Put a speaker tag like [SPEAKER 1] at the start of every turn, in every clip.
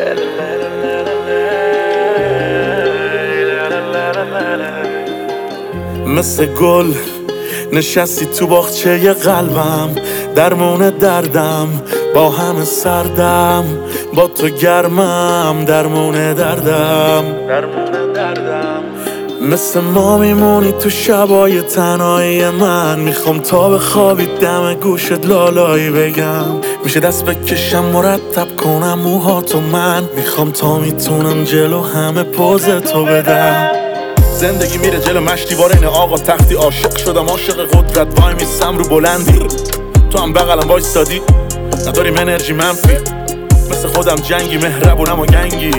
[SPEAKER 1] مثل گل نشستی تو باغچه قلبم، درمون دردم با همه سردم، با تو گرمم درمون دردم. مثل ما میمونی تو شبای تنهایی من، میخوام تا بخوابی دم گوشت لالایی بگم، میشه دست بکشم مرتب کنم موهاتو من، میخوام تا میتونم جلو همه پوز تو بدم. زندگی میره جلو مشتیوار این آقا تختی، عاشق شدم عاشق قدرت، وای میستم رو بلندی، تو هم بغلم وایستادی نداریم انرژی منفی، مثل خودم جنگی مهربونم و گنگی.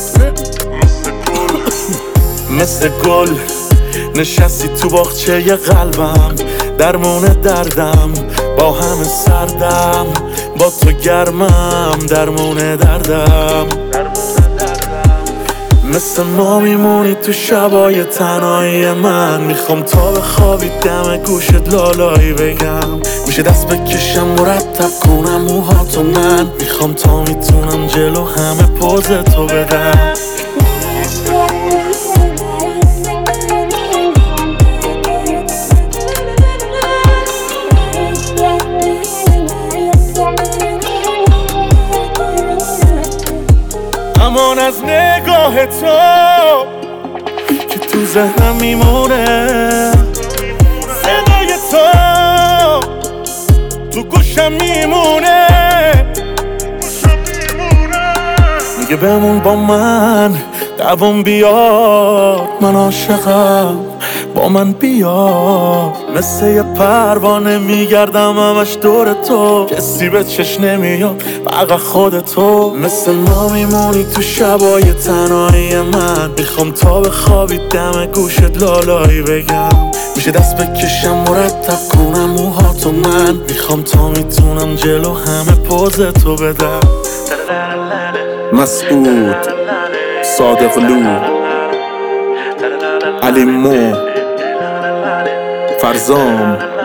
[SPEAKER 1] مثل گل نشستی تو باغچه قلبم، درمون دردم با همه سردم، با تو گرمم درمون دردم. مثل ما میمونی تو شبای تنهایی من، میخوام تا بخوابی دم گوشت لالایی بگم، میشه دست بکشم مرتب کنم موهاتو من، میخوام تا میتونم جلو همه پوز تو بدم. امان از نگاه تو که تو ذهنم میمونه، صدای تو گوشم میمونه، میگه بمون با من دوام بیار، من عاشقم با من بیا. مثل یه پروانه میگردم همش دور تو، کسی به چشم نمیاد فقط خودتو. مثل ما میمونی تو شبای تنهایی من، میخوام تا بخوابی دم گوشت لالایی بگم، میشه دست بکشم مرتب کنم موهاتو من، میخوام تا میتونم جلو همه پوز تو بدم.
[SPEAKER 2] مسعود صادقلو، علی مو، فرزام